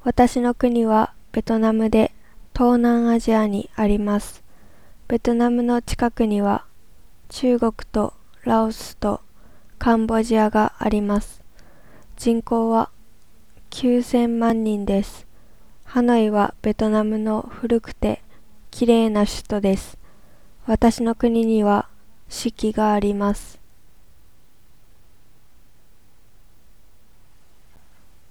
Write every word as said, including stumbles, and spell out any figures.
私の国はベトナムで東南アジアにあります。ベトナムの近くには中国とラオスとカンボジアがあります。人口はきゅうせんまんにんです。ハノイはベトナムの古くてきれいな首都です。私の国には四季があります。